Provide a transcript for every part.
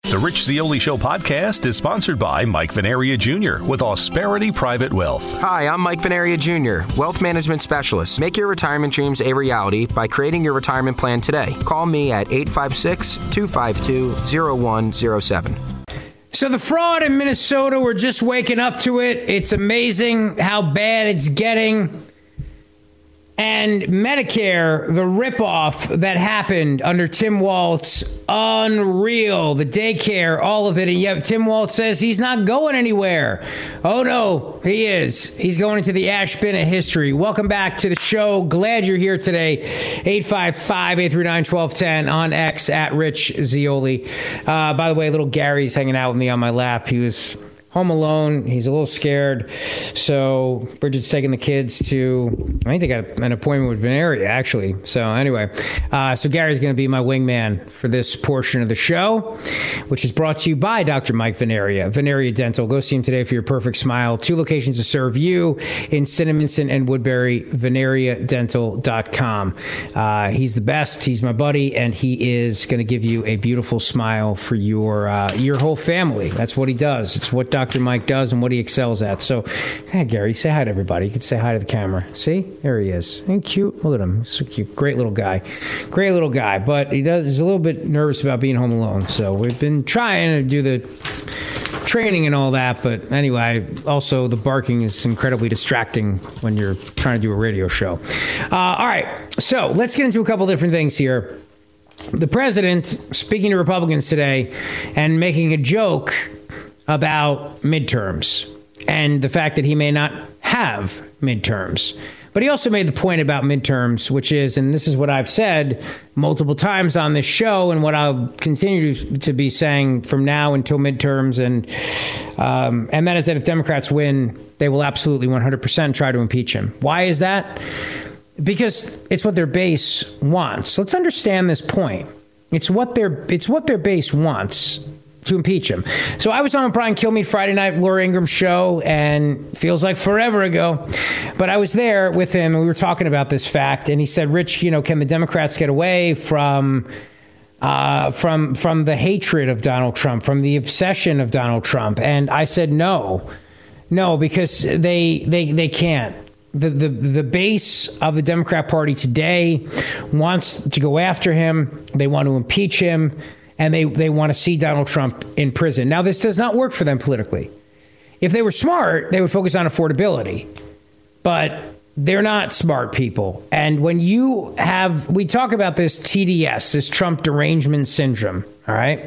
The Rich Zeoli Show podcast is sponsored by Mike Veneria Jr. with Ausperity Private Wealth. Hi, I'm Mike Veneria Jr., Wealth Management Specialist. Make your retirement dreams a reality by creating your retirement plan today. Call me at 856-252-0107. So the fraud in Minnesota, we're just waking up to it. It's amazing how bad it's getting. And Medicare, the ripoff that happened under Tim Walz, unreal. The daycare, all of it. And yet Tim Walz says he's not going anywhere. Oh, no, he is. He's going into the ash bin of history. Welcome back to the show. Glad you're here today. 855-839-1210 on X at Rich Zeoli. By the way, little Gary's hanging out with me on my lap. He was home alone. He's a little scared. So Bridget's taking the kids to, I think they got an appointment with Veneria, actually. So anyway, so Gary's going to be my wingman for this portion of the show, which is brought to you by Dr. Mike Veneria, Veneria Dental. Go see him today for your perfect smile. 2 locations to serve you in Cinnaminson and Woodbury, veneriadental.com. He's the best. He's my buddy, and he is going to give you a beautiful smile for your whole family. That's what he does. It's what Dr. Mike does and what he excels at. So, hey, Gary, say hi to everybody. You can say hi to the camera. See? There he is. Ain't cute? Look at him. He's so cute. Great little guy. Great little guy. But he's a little bit nervous about being home alone. So we've been trying to do the training and all that. But anyway, also the barking is incredibly distracting when you're trying to do a radio show. All right. So let's get into a couple different things here. The president speaking to Republicans today and making a joke about midterms and the fact that he may not have midterms. But he also made the point about midterms, which is, and this is what I've said multiple times on this show and what I'll continue to be saying from now until midterms, and that is that if Democrats win, they will absolutely 100% try to impeach him. Why is that? Because it's what their base wants. Let's understand this point. It's what their base wants to impeach him. So I was on Brian Kilmeade Friday night, Laura Ingram's show, and feels like forever ago, but I was there with him and we were talking about this fact, and he said, Rich, can the Democrats get away from the hatred of Donald Trump, from the obsession of Donald Trump? And I said, no, because they can't. The base of the Democrat Party today wants to go after him. They want to impeach him. And they want to see Donald Trump in prison. Now, this does not work for them politically. If they were smart, they would focus on affordability. But they're not smart people. And when we talk about this TDS, this Trump derangement syndrome, all right?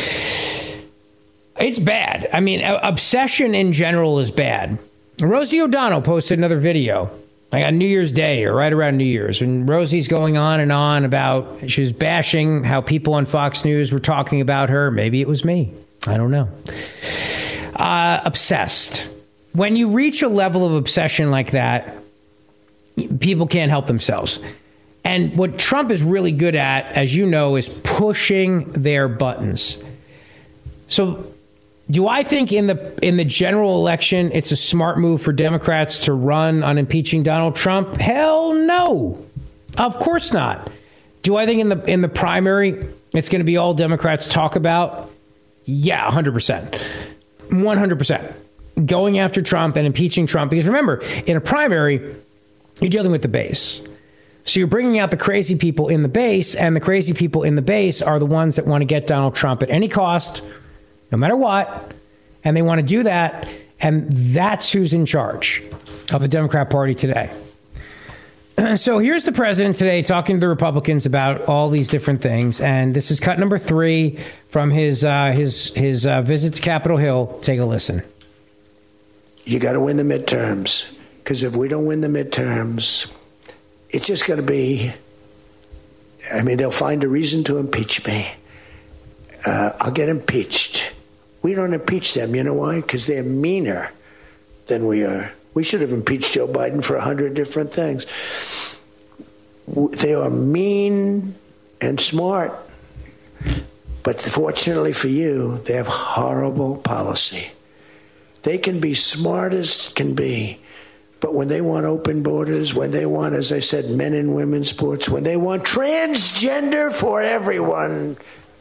It's bad. I mean, obsession in general is bad. Rosie O'Donnell posted another video on New Year's Day or right around New Year's, when Rosie's going on and on about, she was bashing how people on Fox News were talking about her. Maybe it was me. I don't know. Obsessed. When you reach a level of obsession like that, people can't help themselves. And what Trump is really good at, as you know, is pushing their buttons. So do I think in the general election, it's a smart move for Democrats to run on impeaching Donald Trump? Hell no. Of course not. Do I think in the primary, it's going to be all Democrats talk about? Yeah, 100%. 100%. Going after Trump and impeaching Trump. Because remember, in a primary, you're dealing with the base. So you're bringing out the crazy people in the base, and the crazy people in the base are the ones that want to get Donald Trump at any cost, no matter what, and they want to do that, and that's who's in charge of the Democrat Party today. So here's the president today talking to the Republicans about all these different things, and this is cut number 3 from his visit to Capitol Hill. Take a listen. You got to win the midterms, because if we don't win the midterms, it's just going to be, they'll find a reason to impeach me. I'll get impeached. We don't impeach them. You know why? Because they're meaner than we are. We should have impeached Joe Biden for 100 different things. They are mean and smart. But fortunately for you, they have horrible policy. They can be smart as can be. But when they want open borders, when they want, as I said, men and women's sports, when they want transgender for everyone,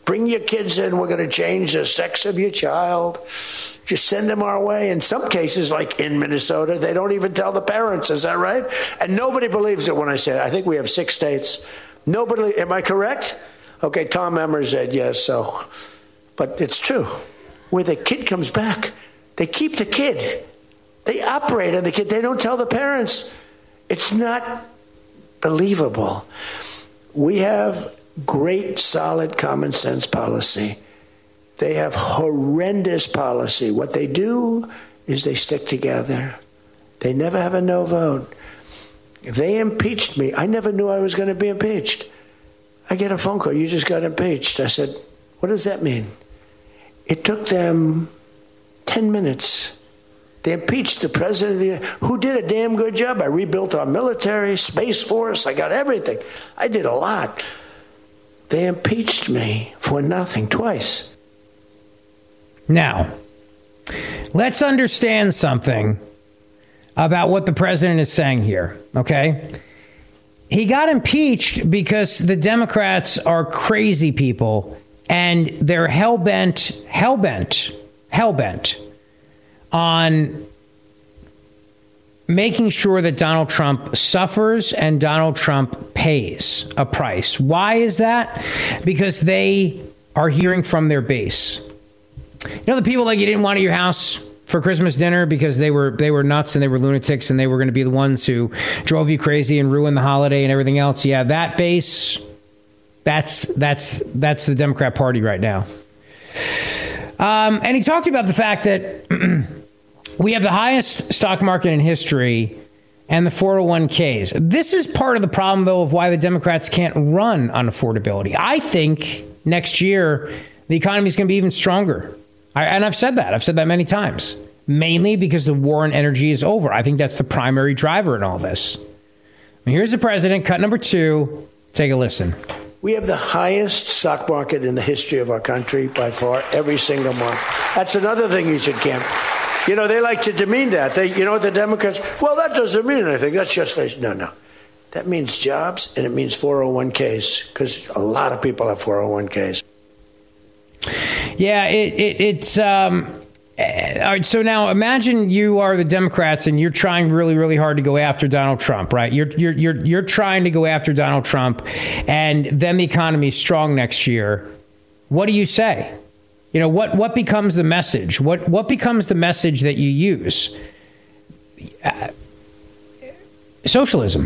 Bring your kids in. We're going to change the sex of your child. Just send them our way. In some cases, like in Minnesota, they don't even tell the parents. Is that right? And nobody believes it when I say it. I think we have 6 states. Nobody, am I correct? Okay, Tom Emmer said yes, so. But it's true. Where the kid comes back, they keep the kid. They operate on the kid. They don't tell the parents. It's not believable. We have great, solid common sense policy. They have horrendous policy. What they do is they stick together. They never have a no vote. They impeached me. I never knew I was going to be impeached. I get a phone call. You just got impeached. I said, what does that mean? It took them 10 minutes. They impeached the president who did a damn good job. I rebuilt our military, Space Force. I got everything. I did a lot. They impeached me for nothing twice. Now, let's understand something about what the president is saying here, okay? He got impeached because the Democrats are crazy people and they're hell-bent on making sure that Donald Trump suffers and Donald Trump pays a price. Why is that? Because they are hearing from their base. You know, the people that you didn't want at your house for Christmas dinner because they were nuts and they were lunatics and they were going to be the ones who drove you crazy and ruined the holiday and everything else. Yeah, that base, that's the Democrat Party right now. And he talked about the fact that we have the highest stock market in history and the 401ks. This is part of the problem, though, of why the Democrats can't run on affordability. I think next year the economy is going to be even stronger. And I've said that. I've said that many times, mainly because the war on energy is over. I think that's the primary driver in all this. Here's the president, cut number 2. Take a listen. We have the highest stock market in the history of our country by far, every single month. That's another thing you should camp. You know, they like to demean that. You know what the Democrats, well, that doesn't mean anything. That's just, no. That means jobs and it means 401ks because a lot of people have 401ks. Yeah, it's all right. So now imagine you are the Democrats and you're trying really, really hard to go after Donald Trump, right? You're trying to go after Donald Trump, and then the economy is strong next year. What do you say? You know, what becomes the message? What becomes the message that you use? Socialism.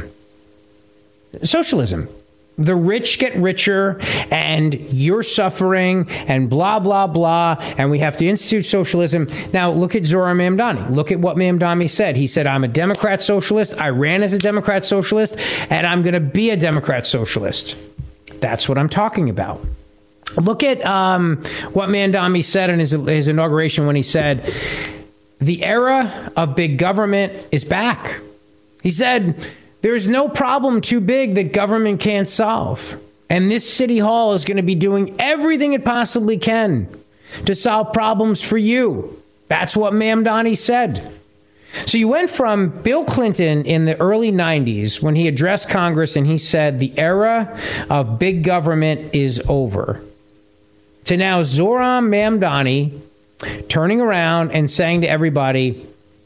The rich get richer and you're suffering and blah, blah, blah. And we have to institute socialism. Now, look at Zohran Mamdani. Look at what Mamdani said. He said, I'm a Democrat socialist. I ran as a Democrat socialist and I'm going to be a Democrat socialist. That's what I'm talking about. Look at what Mamdani said in his inauguration when he said, the era of big government is back. He said, there's no problem too big that government can't solve. And this city hall is going to be doing everything it possibly can to solve problems for you. That's what Mamdani said. So you went from Bill Clinton in the early 90s when he addressed Congress and he said the era of big government is over, to now Zohran Mamdani turning around and saying to everybody,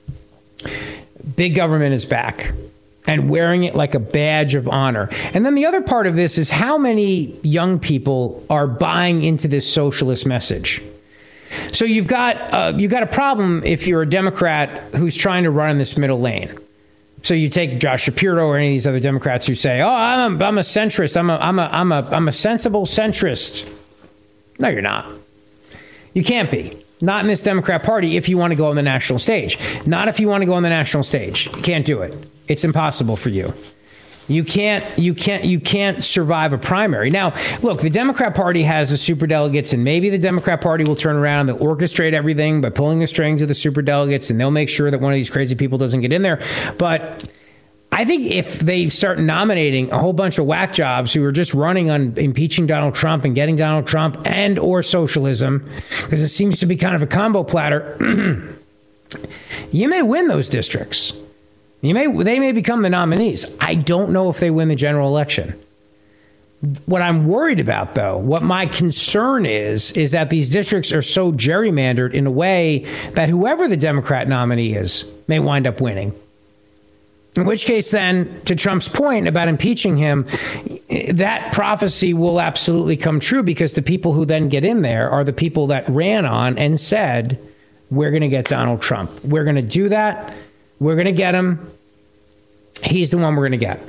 big government is back, and wearing it like a badge of honor. And then the other part of this is how many young people are buying into this socialist message. So you've got a problem if you're a Democrat who's trying to run in this middle lane. So you take Josh Shapiro or any of these other Democrats who say, "Oh, I'm a centrist. I'm a sensible centrist." No, you're not. You can't be. Not in this Democrat Party if you want to go on the national stage. Not if you want to go on the national stage. You can't do it. It's impossible for you. You can't survive a primary. Now, look, the Democrat Party has the superdelegates, and maybe the Democrat Party will turn around and they'll orchestrate everything by pulling the strings of the superdelegates, and they'll make sure that one of these crazy people doesn't get in there. But I think if they start nominating a whole bunch of whack jobs who are just running on impeaching Donald Trump and getting Donald Trump and or socialism, because it seems to be kind of a combo platter, you may win those districts. They may become the nominees. I don't know if they win the general election. What I'm worried about, though, what my concern is that these districts are so gerrymandered in a way that whoever the Democrat nominee is may wind up winning. In which case, then, to Trump's point about impeaching him, that prophecy will absolutely come true, because the people who then get in there are the people that ran on and said, we're going to get Donald Trump. We're going to do that. We're going to get him. He's the one we're going to get.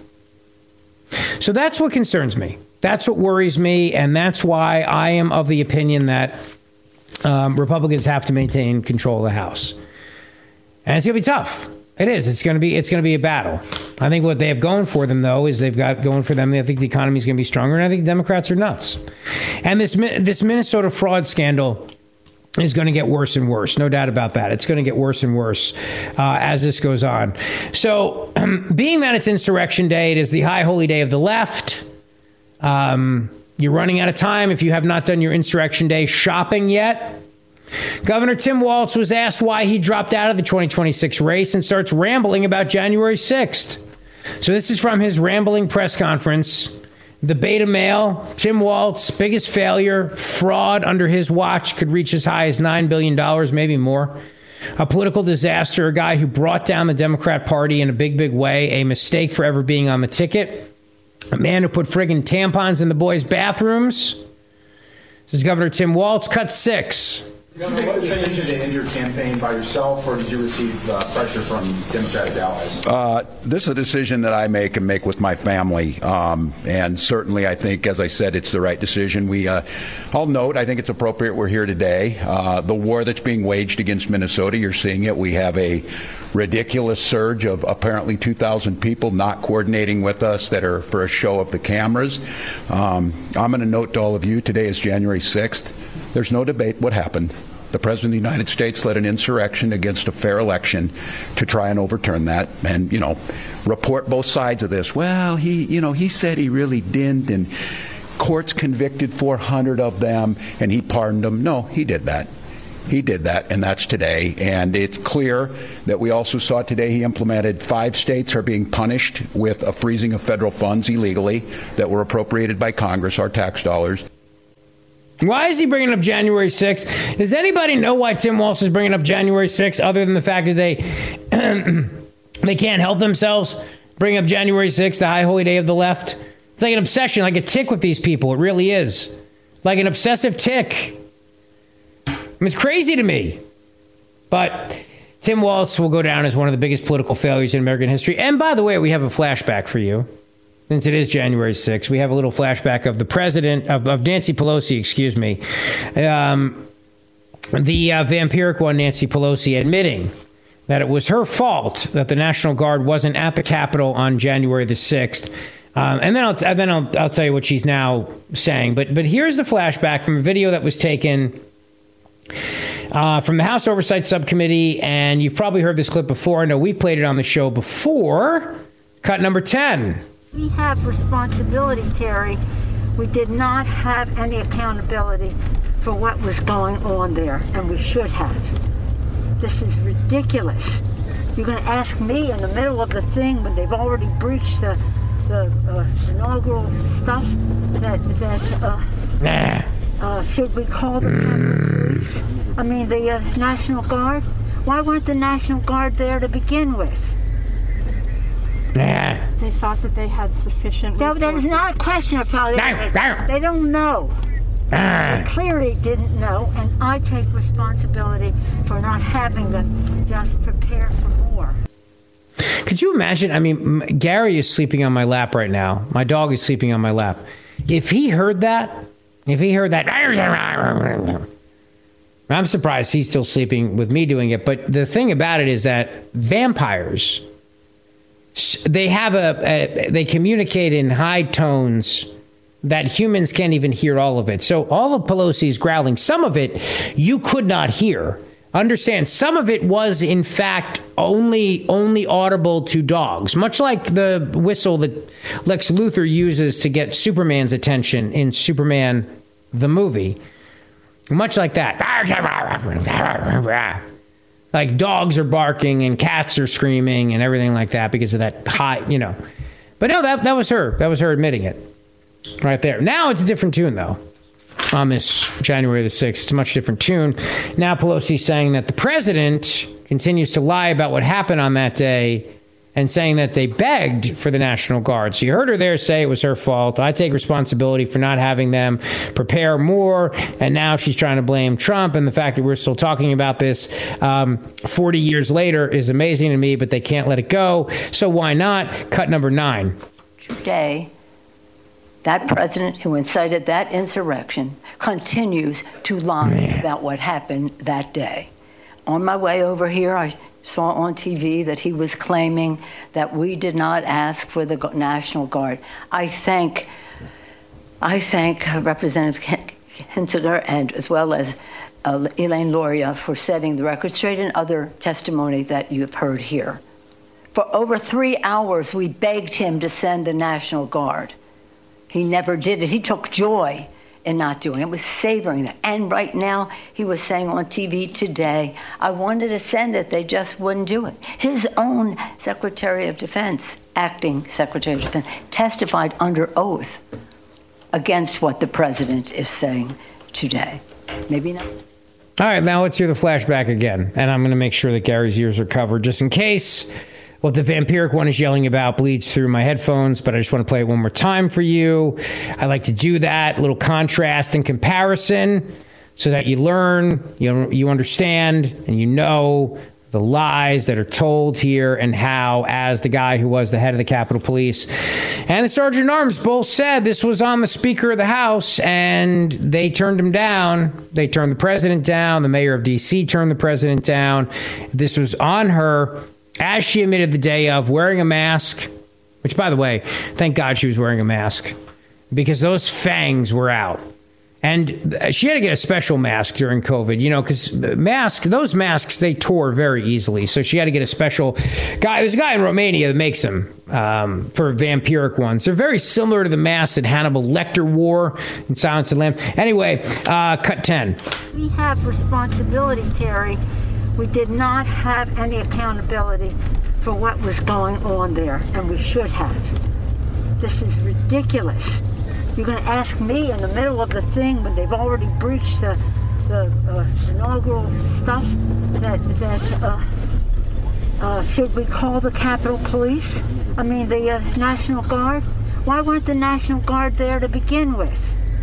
So that's what concerns me. That's what worries me. And that's why I am of the opinion that Republicans have to maintain control of the House. And it's going to be tough. It is. It's going to be a battle. I think what they have going for them, though, is they've got going for them. I think the economy is going to be stronger. And I think Democrats are nuts. And this Minnesota fraud scandal is going to get worse and worse. No doubt about that. It's going to get worse and worse as this goes on. So being that it's Insurrection Day, it is the high holy day of the left. You're running out of time if you have not done your Insurrection Day shopping yet. Governor Tim Walz was asked why he dropped out of the 2026 race and starts rambling about January 6th. So this is from his rambling press conference. The Beta Mail, Tim Walz, biggest failure, fraud under his watch, could reach as high as $9 billion, maybe more. A political disaster, a guy who brought down the Democrat Party in a big, big way, a mistake for ever being on the ticket. A man who put friggin' tampons in the boys' bathrooms. This is Governor Tim Walz, cut 6. Governor, what decision to end your campaign by yourself, or did you receive pressure from Democratic allies? This is a decision that I make and make with my family. And certainly, I think, as I said, it's the right decision. I'll note, I think it's appropriate we're here today. The war that's being waged against Minnesota, you're seeing it. We have a ridiculous surge of apparently 2,000 people not coordinating with us that are for a show of the cameras. I'm going to note to all of you, today is January 6th. There's no debate what happened. The President of the United States led an insurrection against a fair election to try and overturn that and, report both sides of this. Well, he said he really didn't, and courts convicted 400 of them, and he pardoned them. No, he did that. He did that, and that's today. And it's clear that we also saw today he implemented 5 states are being punished with a freezing of federal funds illegally that were appropriated by Congress, our tax dollars. Why is he bringing up January 6th? Does anybody know why Tim Walz is bringing up January 6th, other than the fact that they can't help themselves bring up January 6th, the high holy day of the left? It's like an obsession, like a tick with these people. It really is. Like an obsessive tick. It's crazy to me. But Tim Walz will go down as one of the biggest political failures in American history. And by the way, we have a flashback for you. Since it is January 6th, we have a little flashback of the president, of Nancy Pelosi, excuse me. The vampiric one, Nancy Pelosi, admitting that it was her fault that the National Guard wasn't at the Capitol on January the 6th. And then I'll tell you what she's now saying. But here's the flashback from a video that was taken from the House Oversight Subcommittee. And you've probably heard this clip before. I know we've played it on the show before. Cut number 10. We have responsibility, Terry. We did not have any accountability for what was going on there, and we should have. This is ridiculous. You're going to ask me in the middle of the thing when they've already breached the inaugural stuff should we call the police? I mean, the National Guard? Why weren't the National Guard there to begin with? They thought that they had sufficient resources. That is not a question of how they don't know. They clearly didn't know, and I take responsibility for not having them just prepare for more. Could you imagine? I mean, Gary is sleeping on my lap right now. My dog is sleeping on my lap. If he heard that, I'm surprised he's still sleeping with me doing it. But the thing about it is that vampires, they communicate in high tones that humans can't even hear all of it. So all of Pelosi's growling, some of it you could not hear. Understand, some of it was, in fact, only audible to dogs, much like the whistle that Lex Luthor uses to get Superman's attention in Superman the movie. Much like that. Like dogs are barking and cats are screaming and everything like that because of that high, But no, that was her. That was her admitting it. Right there. Now it's a different tune, though. On this January the 6th, it's a much different tune. Now Pelosi's saying that the president continues to lie about what happened on that day and saying that they begged for the National Guard. So you heard her there say it was her fault. I take responsibility for not having them prepare more. And now she's trying to blame Trump. And the fact that we're still talking about this 40 years later is amazing to me, but they can't let it go. So why not? Cut number 9. Today, that president who incited that insurrection continues to lie about what happened that day. On my way over here, I saw on TV that he was claiming that we did not ask for the National Guard. I thank Representative Kinzinger and as well as Elaine Luria for setting the record straight and other testimony that you have heard here. For over 3 hours, we begged him to send the National Guard. He never did it. He took joy in not doing it, was savoring that. And right now, he was saying on TV today, I wanted to send it, they just wouldn't do it. His own Secretary of Defense, acting Secretary of Defense, testified under oath against what the president is saying today. Maybe not. All right, now let's hear the flashback again. And I'm going to make sure that Gary's ears are covered just in case what the vampiric one is yelling about bleeds through my headphones, but I just want to play it one more time for you. I like to do that, a little contrast and comparison, so that you learn, you understand, and you know the lies that are told here and how, as the guy who was the head of the Capitol Police and the Sergeant at Arms both said this was on the Speaker of the House, and they turned him down. They turned the president down. The mayor of D.C. turned the president down. This was on her, as she admitted the day of, wearing a mask, which, by the way, thank God she was wearing a mask, because those fangs were out. And she had to get a special mask during COVID, because those masks, they tore very easily. So she had to get a special guy. There's a guy in Romania that makes them for vampiric ones. They're very similar to the masks that Hannibal Lecter wore in Silence of the Lambs. Anyway, cut 10. We have responsibility, Terry. We did not have any accountability for what was going on there, and we should have. This is ridiculous. You're going to ask me in the middle of the thing when they've already breached the inaugural stuff that should we call the Capitol Police? I mean, the National Guard? Why weren't the National Guard there to begin with?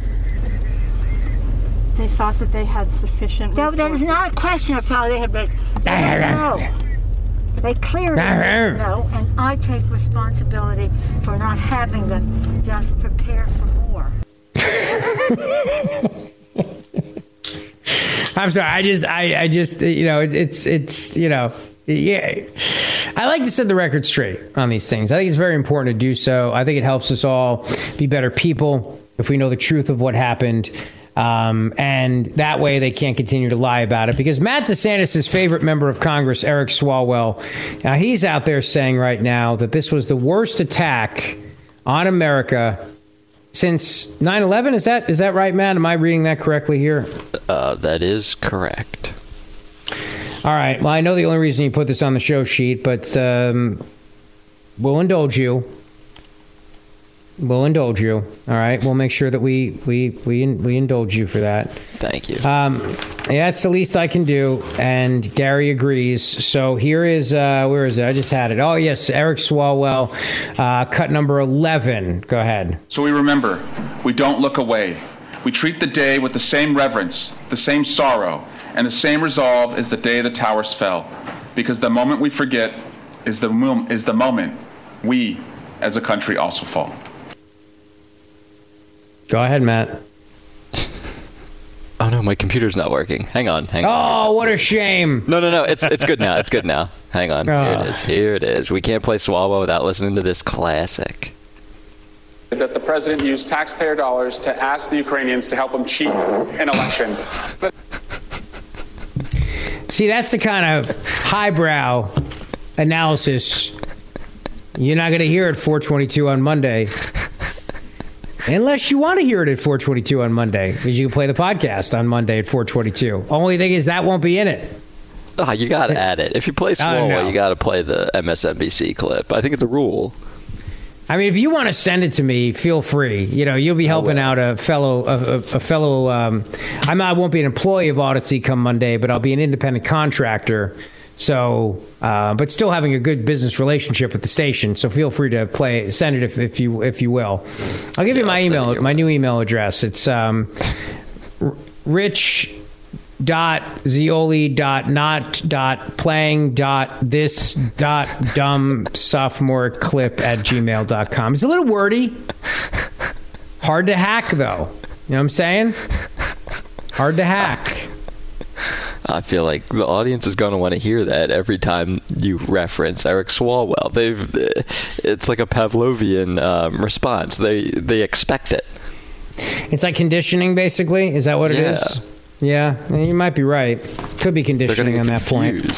They thought that they had sufficient resources. That is not a question of how they had been. No. They clearly didn't know, and I take responsibility for not having them just prepare for more. I'm sorry. I just, yeah. I like to set the record straight on these things. I think it's very important to do so. I think it helps us all be better people if we know the truth of what happened. And that way they can't continue to lie about it, because Matt DeSantis' favorite member of Congress, Eric Swalwell, he's out there saying right now that this was the worst attack on America since 9/11. Is that right, Matt? Am I reading that correctly here? That is correct. All right. Well, I know the only reason you put this on the show sheet, but we'll indulge you. We'll indulge you. All right. We'll make sure that we indulge you for that. Thank you. Yeah, it's the least I can do. And Gary agrees. So here is, where is it? I just had it. Oh, yes. Eric Swalwell, cut number 11. Go ahead. So we remember, we don't look away. We treat the day with the same reverence, the same sorrow, and the same resolve as the day the towers fell. Because the moment we forget is the moment we, as a country, also fall. Go ahead, Matt. Oh no, my computer's not working. Hang on. Oh, what a shame. No. It's good now. It's good now. Hang on. Here it is. We can't play Swalwell without listening to this classic. That the president used taxpayer dollars to ask the Ukrainians to help him cheat an election. See, that's the kind of highbrow analysis you're not going to hear at 422 on Monday. Unless you want to hear it at 422 on Monday, because you can play the podcast on Monday at 422. Only thing is that won't be in it. Oh, you got to add it. If you play Swalwell, you got to play the MSNBC clip. I think it's a rule. I mean, if you want to send it to me, feel free. You'll be helping out a fellow. I won't be an employee of Odyssey come Monday, but I'll be an independent contractor. So, but still having a good business relationship with the station. So feel free to send it if you will. I'll give you my email, my new email address. It's rich.zioli.not.playing.this.dumb sophomore clip@gmail.com. It's a little wordy. Hard to hack, though. You know what I'm saying? Hard to hack. I feel like the audience is going to want to hear that every time you reference Eric Swalwell. It's like a Pavlovian response. They expect it. It's like conditioning, basically. Is that what it is? Yeah, you might be right. Could be conditioning on that point.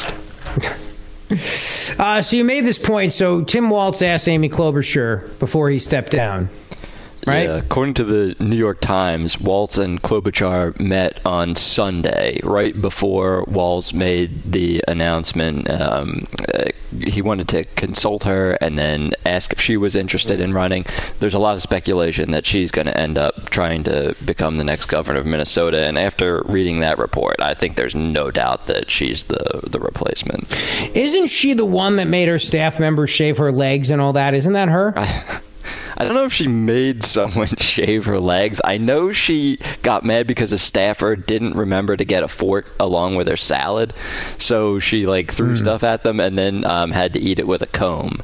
So you made this point. So Tim Walz asked Amy Klobuchar before he stepped down. Right? Yeah, according to the New York Times, Walz and Klobuchar met on Sunday, right before Walz made the announcement. He wanted to consult her and then ask if she was interested in running. There's a lot of speculation that she's going to end up trying to become the next governor of Minnesota. And after reading that report, I think there's no doubt that she's the replacement. Isn't she the one that made her staff members shave her legs and all that? Isn't that her? I don't know if she made someone shave her legs. I know she got mad because a staffer didn't remember to get a fork along with her salad. So she threw stuff at them and then had to eat it with a comb.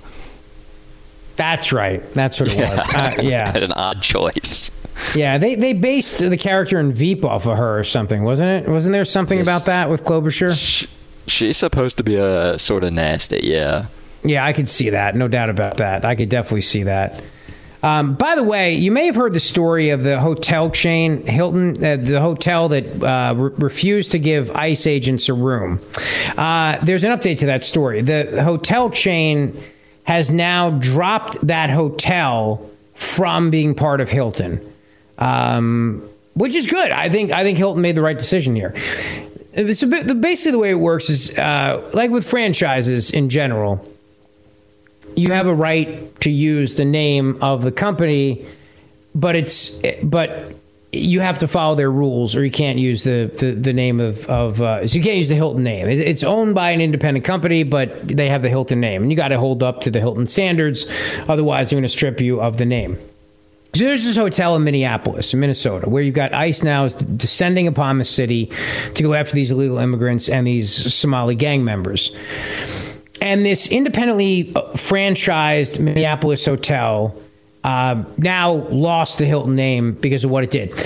That's right. That's what it was. Yeah. An odd choice. Yeah, they based the character in Veep off of her or something, wasn't it? Wasn't there something about that with Klobuchar? She's supposed to be a sort of nasty, yeah. Yeah, I could see that. No doubt about that. I could definitely see that. By the way, you may have heard the story of the hotel chain, Hilton, the hotel that refused to give ICE agents a room. There's an update to that story. The hotel chain has now dropped that hotel from being part of Hilton, which is good. I think Hilton made the right decision here. So basically the way it works is like with franchises in general. You have a right to use the name of the company, but you have to follow their rules, or you can't use the name of so you can't use the Hilton name. It's owned by an independent company, but they have the Hilton name, and you got to hold up to the Hilton standards. Otherwise, they're going to strip you of the name. So there's this hotel in Minneapolis, in Minnesota, where you've got ICE now descending upon the city to go after these illegal immigrants and these Somali gang members. And this independently franchised Minneapolis hotel now lost the Hilton name because of what it did.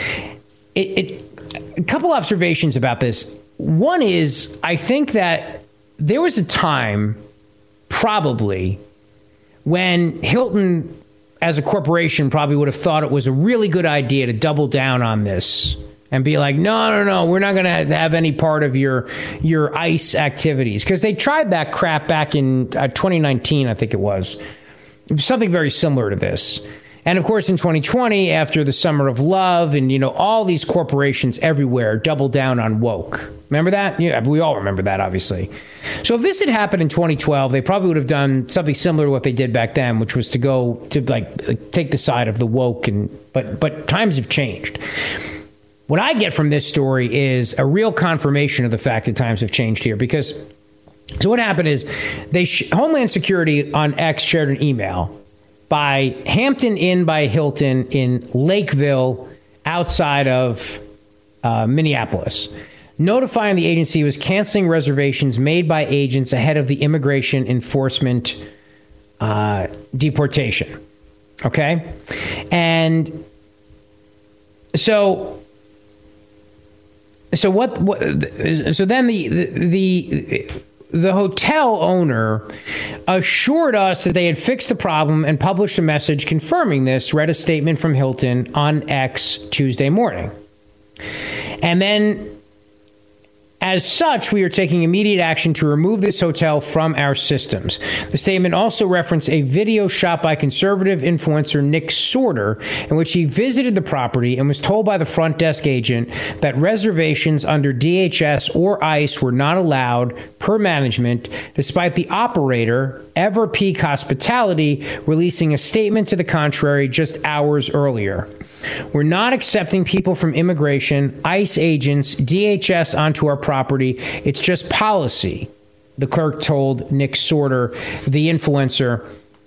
A couple observations about this. One is, I think that there was a time, probably, when Hilton, as a corporation, probably would have thought it was a really good idea to double down on this and be like, no, we're not going to have any part of your ICE activities. Because they tried that crap back in 2019, I think it was. Something very similar to this. And of course, in 2020, after the Summer of Love and, all these corporations everywhere doubled down on woke. Remember that? Yeah, we all remember that, obviously. So if this had happened in 2012, they probably would have done something similar to what they did back then, which was to go to take the side of the woke. But times have changed. What I get from this story is a real confirmation of the fact that times have changed here. Because so what happened is Homeland Security on X shared an email by Hampton Inn by Hilton in Lakeville outside of Minneapolis, notifying the agency was canceling reservations made by agents ahead of the immigration enforcement deportation. Okay? And so then the hotel owner assured us that they had fixed the problem and published a message confirming this, read a statement from Hilton on X Tuesday morning. And then As such, we are taking immediate action to remove this hotel from our systems. The statement also referenced a video shot by conservative influencer Nick Sorter, in which he visited the property and was told by the front desk agent that reservations under DHS or ICE were not allowed per management, despite the operator, Everpeak Hospitality, releasing a statement to the contrary just hours earlier. We're not accepting people from immigration, ICE agents, DHS onto our property. It's just policy, the clerk told Nick Sorter, the influencer,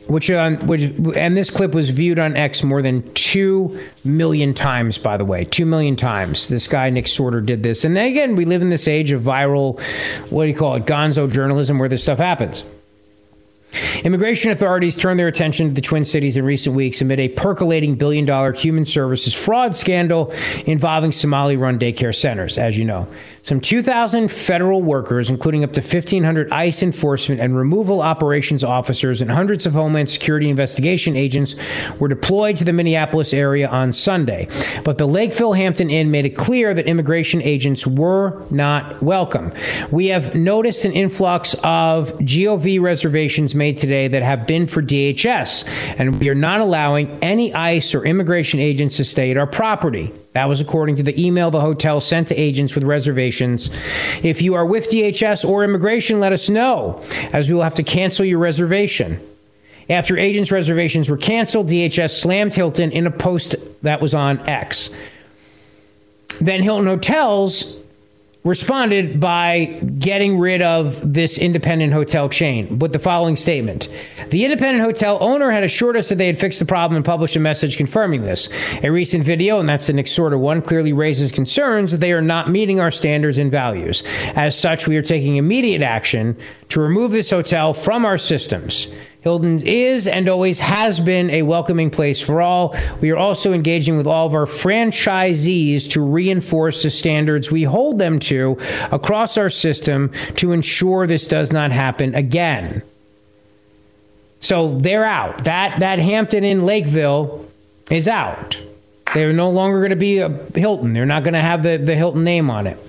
and this clip was viewed on X more than 2 million times, by the way. 2 million times. This guy, Nick Sorter, did this. And then again, we live in this age of viral, gonzo journalism where this stuff happens. Immigration authorities turned their attention to the Twin Cities in recent weeks amid a percolating billion-dollar human services fraud scandal involving Somali-run daycare centers, as you know. Some 2,000 federal workers, including up to 1,500 ICE enforcement and removal operations officers and hundreds of Homeland Security investigation agents, were deployed to the Minneapolis area on Sunday. But the Lakeville Hampton Inn made it clear that immigration agents were not welcome. We have noticed an influx of GOV reservations made today that have been for DHS, and we are not allowing any ICE or immigration agents to stay at our property. That was according to the email the hotel sent to agents with reservations. If you are with DHS or immigration, let us know, as we will have to cancel your reservation. After agents' reservations were canceled, DHS slammed Hilton in a post that was on X. Then Hilton Hotels responded by getting rid of this independent hotel chain with the following statement. The independent hotel owner had assured us that they had fixed the problem and published a message confirming this. A recent video, and that's the Nick Sorter one, clearly raises concerns that they are not meeting our standards and values. As such, we are taking immediate action to remove this hotel from our systems. Hilton is and always has been a welcoming place for all. We are also engaging with all of our franchisees to reinforce the standards we hold them to across our system to ensure this does not happen again. So they're out. That Hampton Inn Lakeville is out. They're no longer going to be a Hilton. They're not going to have the Hilton name on it.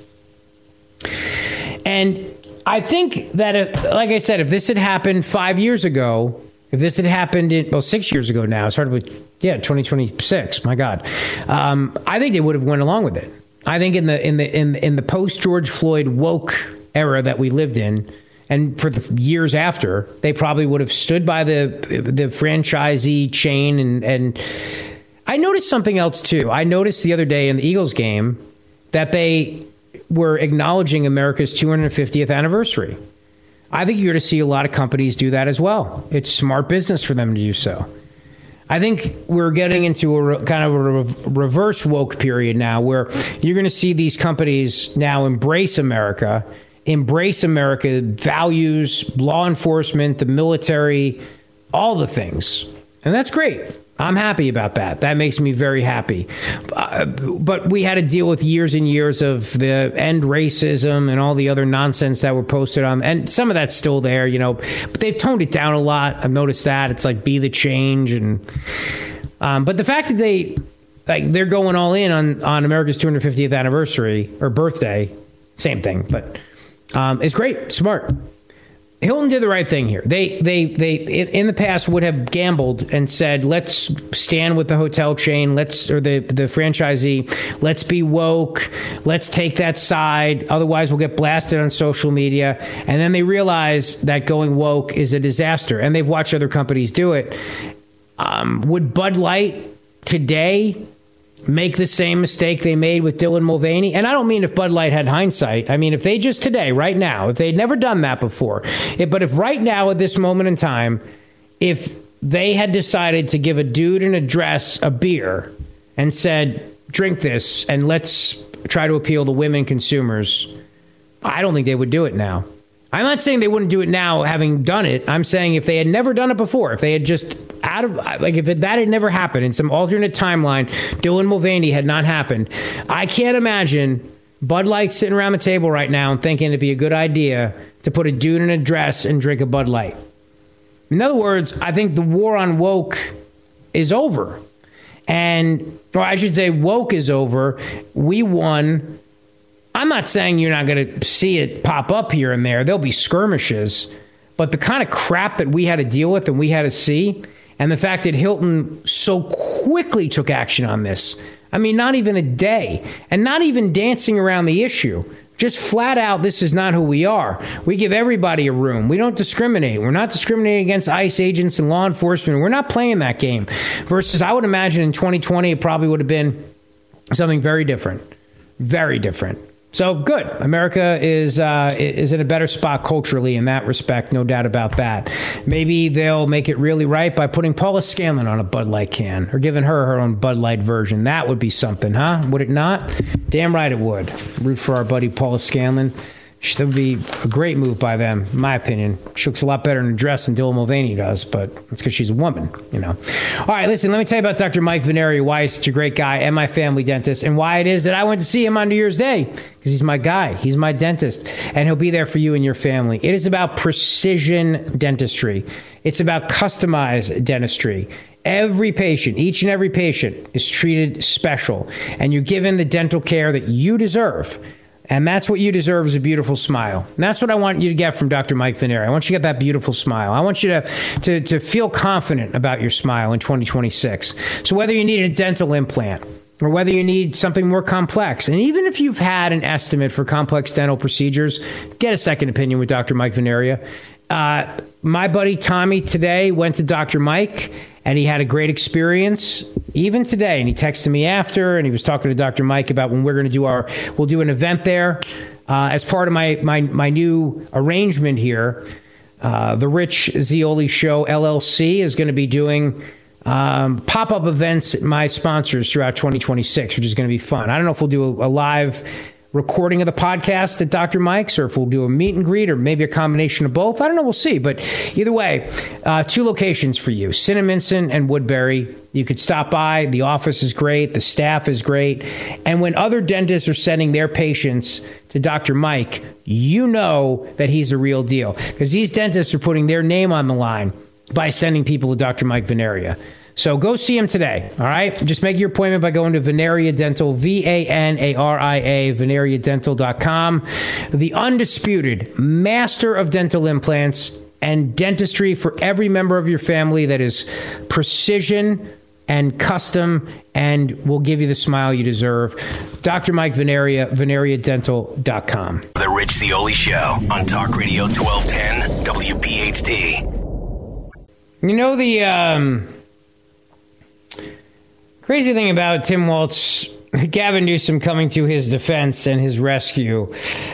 And I think that, like I said, if this had happened 5 years ago, if this had happened 6 years ago now, it's hard with 2026. My God, I think they would have went along with it. I think in the post George Floyd woke era that we lived in, and for the years after, they probably would have stood by the franchisee chain. And I noticed something else too. I noticed the other day in the Eagles game that they were acknowledging America's 250th anniversary. I think you're going to see a lot of companies do that as well. It's smart business for them to do so. I think we're getting into a kind of a reverse woke period now where you're going to see these companies now embrace America values, law enforcement, the military, all the things. And that's great. I'm happy about that. That makes me very happy. But we had to deal with years and years of the end racism and all the other nonsense that were posted on. And some of that's still there, but they've toned it down a lot. I've noticed that. It's like be the change. But the fact that they're going all in on America's 250th anniversary or birthday, same thing, but it's great. Smart. Hilton did the right thing here. They in the past would have gambled and said, let's stand with the hotel chain, the franchisee, let's be woke, let's take that side, otherwise we'll get blasted on social media. And then they realize that going woke is a disaster, and they've watched other companies do it. Would Bud Light today make the same mistake they made with Dylan Mulvaney? And I don't mean if Bud Light had hindsight. I mean, if they just today, right now, if they'd never done that before, but if right now at this moment in time, if they had decided to give a dude in a dress a beer and said, drink this and let's try to appeal to women consumers, I don't think they would do it now. I'm not saying they wouldn't do it now having done it. I'm saying if they had never done it before, if they had just that had never happened in some alternate timeline, Dylan Mulvaney had not happened, I can't imagine Bud Light sitting around the table right now and thinking it'd be a good idea to put a dude in a dress and drink a Bud Light. In other words, I think the war on woke is over. Or I should say woke is over. We won I'm not saying you're not going to see it pop up here and there. There'll be skirmishes. But the kind of crap that we had to deal with and we had to see, and the fact that Hilton so quickly took action on this, I mean, not even a day, and not even dancing around the issue. Just flat out, this is not who we are. We give everybody a room. We don't discriminate. We're not discriminating against ICE agents and law enforcement. We're not playing that game. Versus, I would imagine in 2020, it probably would have been something very different. Very different. So good. America is in a better spot culturally in that respect, no doubt about that. Maybe they'll make it really right by putting Paula Scanlon on a Bud Light can or giving her own Bud Light version. That would be something, huh? Would it not? Damn right it would. Root for our buddy Paula Scanlon. That would be a great move by them, in my opinion. She looks a lot better in a dress than Dylan Mulvaney does, but it's because she's a woman, you know. All right, listen, let me tell you about Dr. Mike Veneria, why he's such a great guy and my family dentist, and why it is that I went to see him on New Year's Day, because he's my guy. He's my dentist, and he'll be there for you and your family. It is about precision dentistry. It's about customized dentistry. Every patient, each and every patient is treated special, and you're given the dental care that you deserve. And that's what you deserve, is a beautiful smile. And that's what I want you to get from Dr. Mike Veneria. I want you to get that beautiful smile. I want you to feel confident about your smile in 2026. So whether you need a dental implant or whether you need something more complex, and even if you've had an estimate for complex dental procedures, get a second opinion with Dr. Mike Veneria. My buddy Tommy today went to Dr. Mike, and he had a great experience even today. And he texted me after, and he was talking to Dr. Mike about when we're going to do we'll do an event there as part of my new arrangement here. The Rich Zeoli Show LLC is going to be doing pop-up events at my sponsors throughout 2026, which is going to be fun. I don't know if we'll do a live recording of the podcast at Dr. Mike's, or if we'll do a meet and greet, or maybe a combination of both. I don't know. We'll see. But either way, 2 locations for you, Cinnaminson and Woodbury. You could stop by. The office is great. The staff is great. And when other dentists are sending their patients to Dr. Mike, you know that he's the real deal, because these dentists are putting their name on the line by sending people to Dr. Mike Veneria. So go see him today, all right? Just make your appointment by going to Veneria Dental, Vanaria, veneriadental.com. The undisputed master of dental implants and dentistry for every member of your family that is precision and custom and will give you the smile you deserve. Dr. Mike Veneria, veneriadental.com. The Rich Zeoli Show on Talk Radio 1210 WPHT. You know, the crazy thing about Tim Walz, Gavin Newsom coming to his defense and his rescue,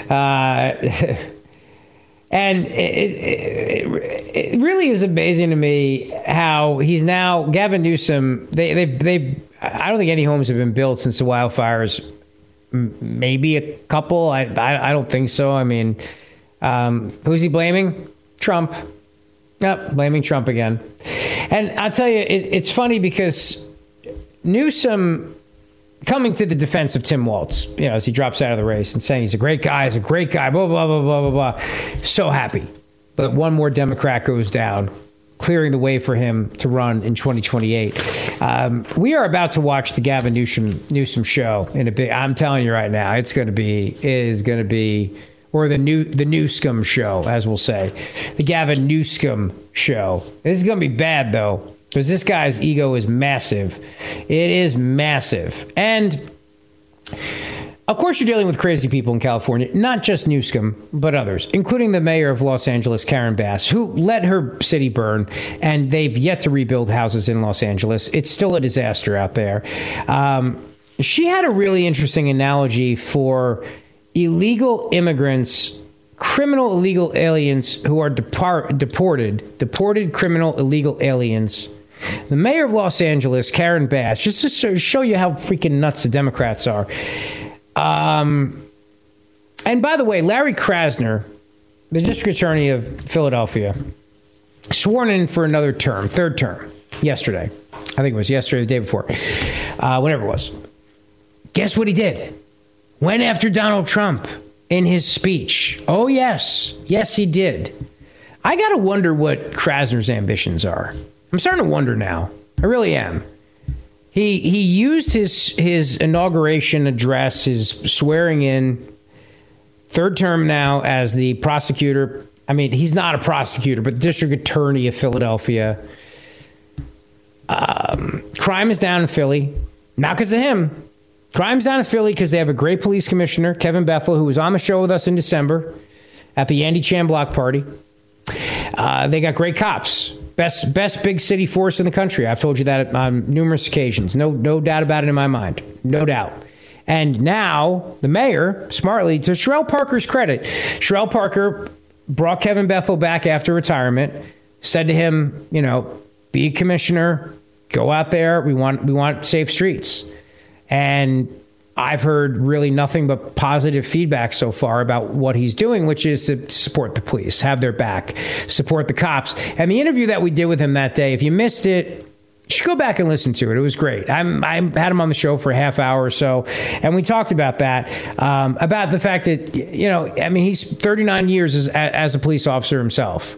and it really is amazing to me how he's now, Gavin Newsom, they I don't think any homes have been built since the wildfires. Maybe a couple. I don't think so. I mean, who's he blaming? Trump. Yep, blaming Trump again. And I'll tell you, it's funny because Newsom coming to the defense of Tim Walz, you know, as he drops out of the race and saying he's a great guy, blah, blah, blah, blah, blah, blah. So happy. But one more Democrat goes down, clearing the way for him to run in 2028. We are about to watch the Gavin Newsom show in a bit. I'm telling you right now, it is going to be, or the Newscom show, as we'll say. The Gavin Newscom show. This is going to be bad, though, because this guy's ego is massive. It is massive. And, of course, you're dealing with crazy people in California, not just Newscom, but others, including the mayor of Los Angeles, Karen Bass, who let her city burn, and they've yet to rebuild houses in Los Angeles. It's still a disaster out there. She had a really interesting analogy for illegal immigrants, criminal illegal aliens who are deported criminal illegal aliens. The mayor of Los Angeles, Karen Bass, just to show you how freaking nuts the Democrats are. And by the way, Larry Krasner, the district attorney of Philadelphia, sworn in for another term, third term, yesterday. I think it was yesterday, the day before, whenever it was. Guess what he did? Went after Donald Trump in his speech. Oh, yes. Yes, he did. I got to wonder what Krasner's ambitions are. I'm starting to wonder now. I really am. He used his inauguration address, his swearing in, Third term now as the prosecutor. I mean, he's not a prosecutor, but district attorney of Philadelphia. Crime is down in Philly, not because of him. Crime's down in Philly because they have a great police commissioner, Kevin Bethel, who was on the show with us in December at the Andy Chan block party. They got great cops. Best big city force in the country. I've told you that on numerous occasions. No doubt about it in my mind. No doubt. And now the mayor, smartly, to Sherrell Parker's credit, Sherrell Parker brought Kevin Bethel back after retirement, said to him, be a commissioner, go out there. We want safe streets. And I've heard really nothing but positive feedback so far about what he's doing, which is to support the police, have their back, support the cops. And the interview that we did with him that day, if you missed it, you should go back and listen to it. It was great. I had him on the show for a half hour or so, and we talked about that, about the fact that, he's 39 years as a police officer himself,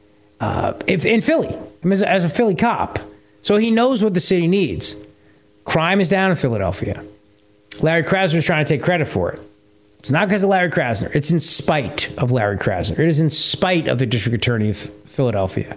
in Philly, as a Philly cop. So he knows what the city needs. Crime is down in Philadelphia. Larry Krasner's trying to take credit for it. It's not because of Larry Krasner. It's in spite of Larry Krasner. It is in spite of the district attorney of Philadelphia.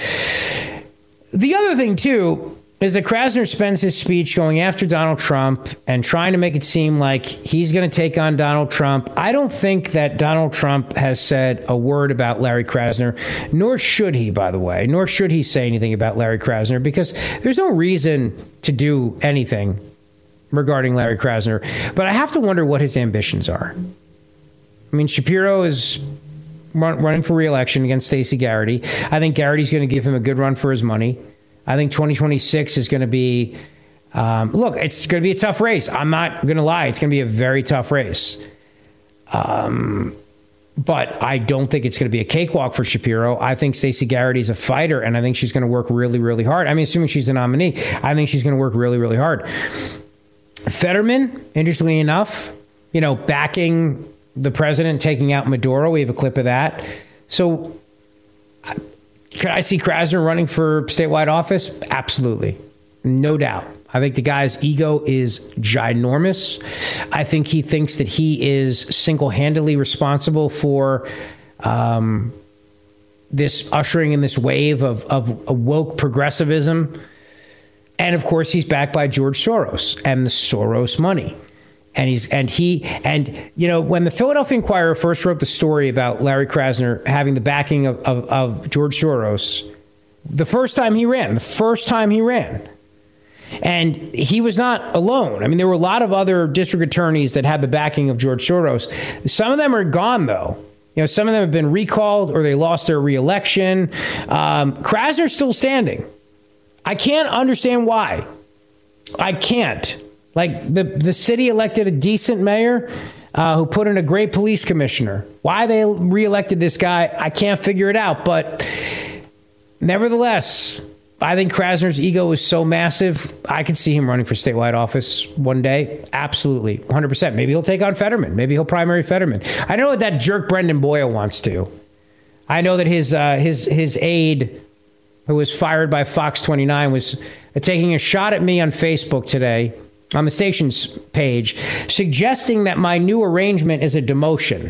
The other thing, too, is that Krasner spends his speech going after Donald Trump and trying to make it seem like he's going to take on Donald Trump. I don't think that Donald Trump has said a word about Larry Krasner, nor should he, by the way, nor should he say anything about Larry Krasner, because there's no reason to do anything regarding Larry Krasner. But I have to wonder what his ambitions are. I mean, Shapiro is running for re-election against Stacey Garrity. I think Garrity's going to give him a good run for his money. I think 2026 is going to be, it's going to be a tough race. I'm not going to lie. It's going to be a very tough race. But I don't think it's going to be a cakewalk for Shapiro. I think Stacey Garrity is a fighter, and I think she's going to work really, really hard. I mean, assuming she's the nominee, I think she's going to work really, really hard. Fetterman, interestingly enough, backing the president, taking out Maduro. We have a clip of that. So could I see Krasner running for statewide office? Absolutely. No doubt. I think the guy's ego is ginormous. I think he thinks that he is single-handedly responsible for this ushering in this wave of woke progressivism. And of course, he's backed by George Soros and the Soros money. And when the Philadelphia Inquirer first wrote the story about Larry Krasner having the backing of George Soros, the first time he ran, and he was not alone. I mean, there were a lot of other district attorneys that had the backing of George Soros. Some of them are gone, though. Some of them have been recalled or they lost their reelection. Krasner's still standing. I can't understand why. I can't. Like, the city elected a decent mayor who put in a great police commissioner. Why they reelected this guy, I can't figure it out. But nevertheless, I think Krasner's ego is so massive, I could see him running for statewide office one day. Absolutely. 100%. Maybe he'll take on Fetterman. Maybe he'll primary Fetterman. I know what that jerk Brendan Boyle wants to. I know that his aide, who was fired by Fox 29, was taking a shot at me on Facebook today, on the station's page, suggesting that my new arrangement is a demotion.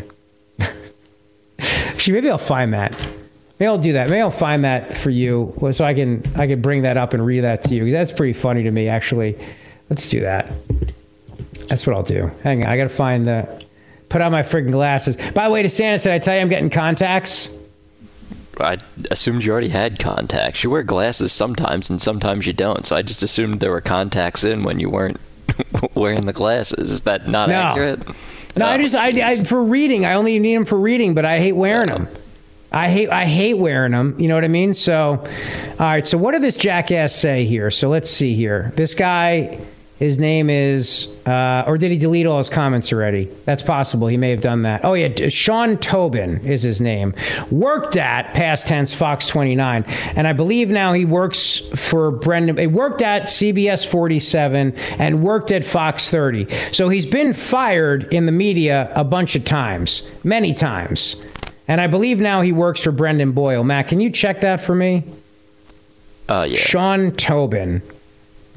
Actually, maybe I'll find that. Maybe I'll do that. Maybe I'll find that for you so I can bring that up and read that to you. That's pretty funny to me, actually. Let's do that. That's what I'll do. Hang on. I got to put on my freaking glasses. By the way, DeSantis, did I tell you I'm getting contacts? I assumed you already had contacts. You wear glasses sometimes and sometimes you don't. So I just assumed there were contacts in when you weren't wearing the glasses. Is that not accurate? No, I for reading. I only need them for reading, but I hate wearing them. I hate wearing them. You know what I mean? So, all right. So what did this jackass say here? So let's see here. This guy, his name is, or did he delete all his comments already? That's possible. He may have done that. Oh, yeah. Sean Tobin is his name. Worked at, past tense, Fox 29. And I believe now he works for Brendan. He worked at CBS 47 and worked at Fox 30. So he's been fired in the media a bunch of times, many times. And I believe now he works for Brendan Boyle. Matt, can you check that for me? Yeah. Sean Tobin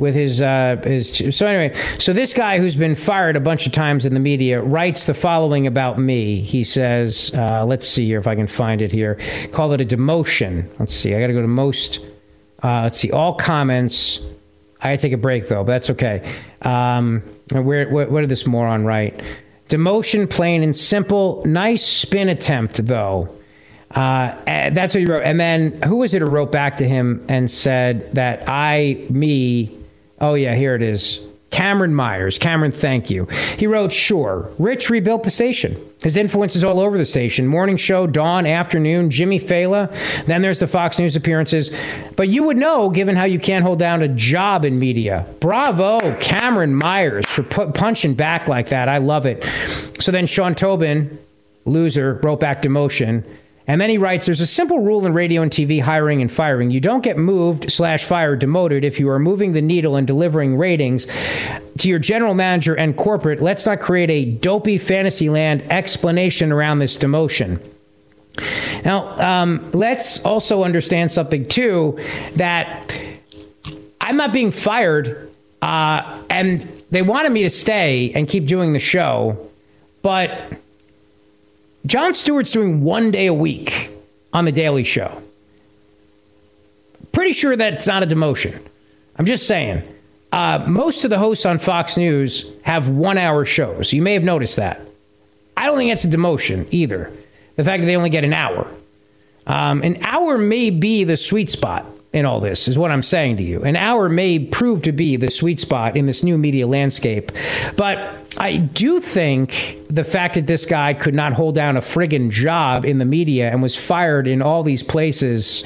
with his. So anyway, so this guy who's been fired a bunch of times in the media writes the following about me. He says, let's see here if I can find it here. Call it a demotion. Let's see. I got to go to most. Let's see. All comments. I got to take a break though, but that's okay. What did this moron write? Demotion, plain and simple. Nice spin attempt though. That's what he wrote. And then who was it who wrote back to him and said that oh yeah, here it is. Cameron Myers. Cameron, thank you. He wrote, sure, Rich rebuilt the station. His influence is all over the station. Morning show, dawn, afternoon, Jimmy Fallon. Then there's the Fox News appearances. But you would know, given how you can't hold down a job in media. Bravo, Cameron Myers, for punching back like that. I love it. So then Sean Tobin, loser, wrote back demotion. And then he writes, there's a simple rule in radio and TV hiring and firing. You don't get moved/fired, demoted if you are moving the needle and delivering ratings to your general manager and corporate. Let's not create a dopey Fantasyland explanation around this demotion. Now, let's also understand something, too, that I'm not being fired, and they wanted me to stay and keep doing the show, but Jon Stewart's doing 1 day a week on The Daily Show. Pretty sure that's not a demotion. I'm just saying. Most of the hosts on Fox News have 1 hour shows. You may have noticed that. I don't think that's a demotion either. The fact that they only get an hour. An hour may be the sweet spot in all this, is what I'm saying to you. An hour may prove to be the sweet spot in this new media landscape. But I do think the fact that this guy could not hold down a friggin' job in the media and was fired in all these places.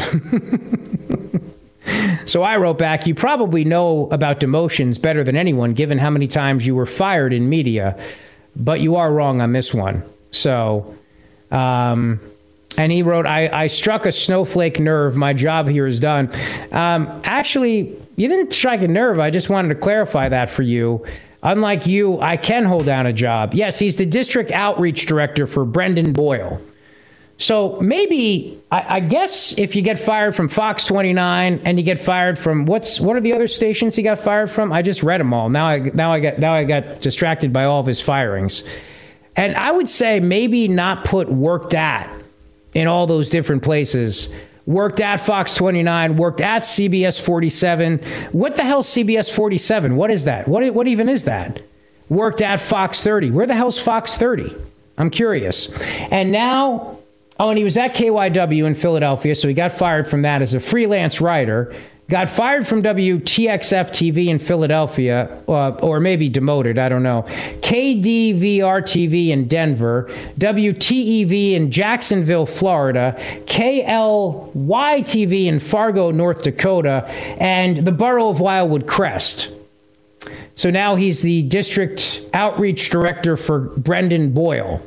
So I wrote back, you probably know about demotions better than anyone, given how many times you were fired in media. But you are wrong on this one. So, and he wrote, I struck a snowflake nerve. My job here is done. Actually, you didn't strike a nerve. I just wanted to clarify that for you. Unlike you, I can hold down a job. Yes, he's the district outreach director for Brendan Boyle. So maybe, I guess if you get fired from Fox 29 and you get fired from, what are the other stations he got fired from? I just read them all. Now I got distracted by all of his firings. And I would say maybe not put worked at in all those different places. Worked at Fox 29, worked at CBS 47. What the hell's CBS 47? What is that? What even is that? Worked at Fox 30. Where the hell's Fox 30? I'm curious. And now, and he was at KYW in Philadelphia, so he got fired from that as a freelance writer. Got fired from WTXF TV in Philadelphia, or maybe demoted, I don't know. KDVR TV in Denver, WTEV in Jacksonville, Florida, KLY TV in Fargo, North Dakota, and the borough of Wildwood Crest. So now he's the district outreach director for Brendan Boyle.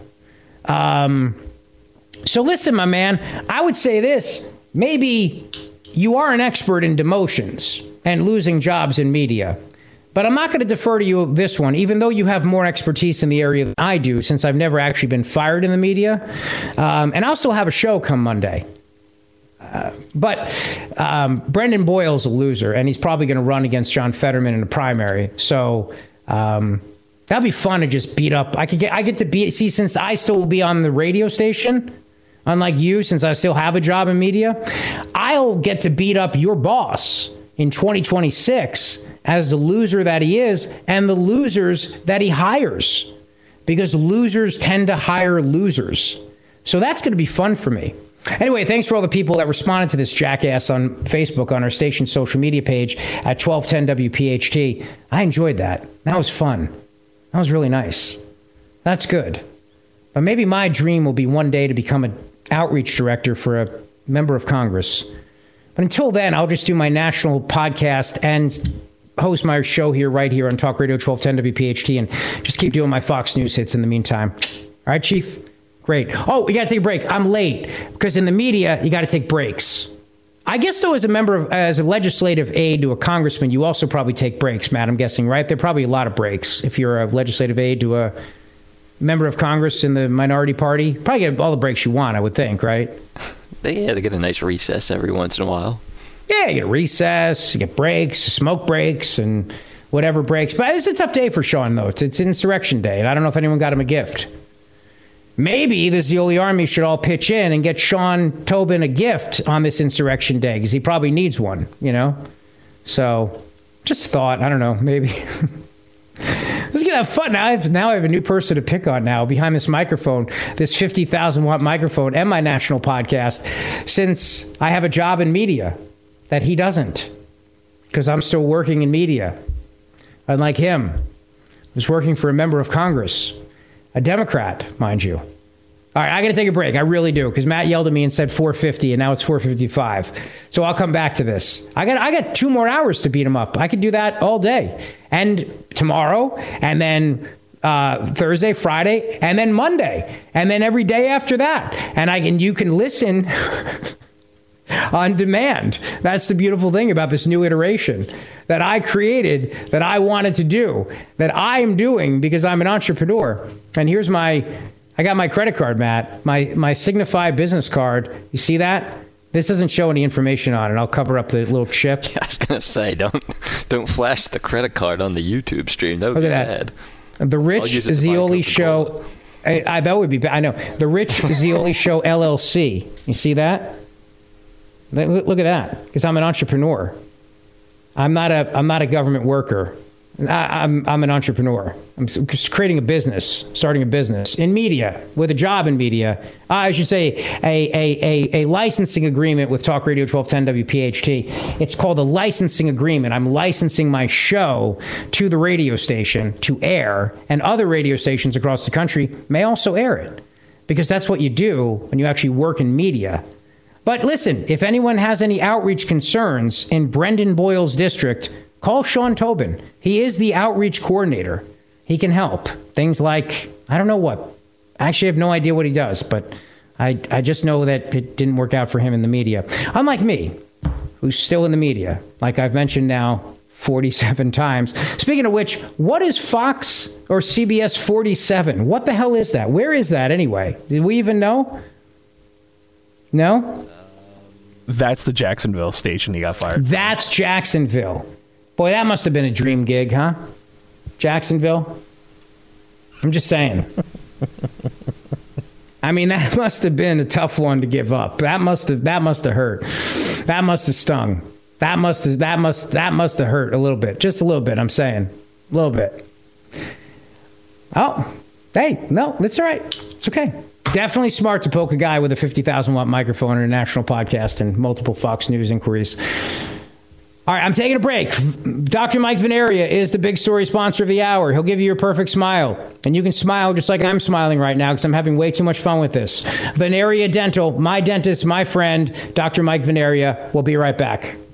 So listen, my man, I would say this, maybe you are an expert in demotions and losing jobs in media. But I'm not going to defer to you this one, even though you have more expertise in the area than I do, since I've never actually been fired in the media. And I also have a show come Monday. But Brendan Boyle's a loser, and he's probably going to run against John Fetterman in the primary. So that'd be fun to just beat up. I get to beat. See, since I still will be on the radio station, unlike you, since I still have a job in media, I'll get to beat up your boss in 2026 as the loser that he is and the losers that he hires, because losers tend to hire losers. So that's going to be fun for me. Anyway, thanks for all the people that responded to this jackass on Facebook on our station's social media page at 1210 WPHT. I enjoyed that. That was fun. That was really nice. That's good. But maybe my dream will be one day to become an outreach director for a member of Congress. But until then, I'll just do my national podcast and host my show right here on Talk Radio 1210 WPHT and just keep doing my Fox News hits in the meantime. All right, Chief? Great. Oh, we got to take a break. I'm late because in the media, you got to take breaks. I guess so, as a legislative aide to a congressman, you also probably take breaks, Matt, I'm guessing, right? There are probably a lot of breaks if you're a legislative aide to a member of Congress in the minority party. Probably get all the breaks you want, I would think, right? They get a nice recess every once in a while. Yeah, you get recess, you get breaks, smoke breaks, and whatever breaks. But it's a tough day for Sean, though. It's Insurrection Day, and I don't know if anyone got him a gift. Maybe the Zeoli Army should all pitch in and get Sean Tobin a gift on this Insurrection Day, because he probably needs one, So, just thought, I don't know, maybe. Let's get have fun. Now I have a new person to pick on now behind this microphone, this 50,000 watt microphone and my national podcast, since I have a job in media that he doesn't, because I'm still working in media. Unlike him, who's working for a member of Congress, a Democrat, mind you. All right, I got to take a break. I really do, because Matt yelled at me and said 4:50, and now it's 4:55. So I'll come back to this. I got 2 more hours to beat him up. I could do that all day, and tomorrow, and then Thursday, Friday, and then Monday, and then every day after that. And you can listen on demand. That's the beautiful thing about this new iteration that I created, that I wanted to do, that I am doing because I'm an entrepreneur. And here's I got my credit card, Matt, my Signify business card. You see that? This doesn't show any information on it. I'll cover up the little chip. Yeah, I was going to say, don't flash the credit card on the YouTube stream. That would be bad. The Rich Zeoli Show. That would be bad. I know. The Rich Zeoli Show LLC. You see that? Look at that. Because I'm an entrepreneur. I'm not a government worker. I'm an entrepreneur. I'm just creating a business, starting a business in media, with a job in media. I should say a licensing agreement with Talk Radio 1210 WPHT. It's called a licensing agreement. I'm licensing my show to the radio station to air, and other radio stations across the country may also air it, because that's what you do when you actually work in media. But listen, if anyone has any outreach concerns in Brendan Boyle's district, call Sean Tobin. He is the outreach coordinator. He can help. Things like, I don't know what. I actually have no idea what he does, but I just know that it didn't work out for him in the media. Unlike me, who's still in the media, like I've mentioned now 47 times. Speaking of which, what is Fox or CBS 47? What the hell is that? Where is that anyway? Did we even know? No? That's the Jacksonville station he got fired. That's Jacksonville. Boy, that must have been a dream gig, huh? Jacksonville? I'm just saying. I mean, that must have been a tough one to give up. That must have hurt. That must have stung. That must have hurt a little bit. Just a little bit, I'm saying. A little bit. Oh, hey, no, that's all right. It's okay. Definitely smart to poke a guy with a 50,000 watt microphone and a national podcast and multiple Fox News inquiries. All right, I'm taking a break. Dr. Mike Veneria is the big story sponsor of the hour. He'll give you your perfect smile. And you can smile just like I'm smiling right now, because I'm having way too much fun with this. Veneria Dental, my dentist, my friend, Dr. Mike Veneria. We'll be right back.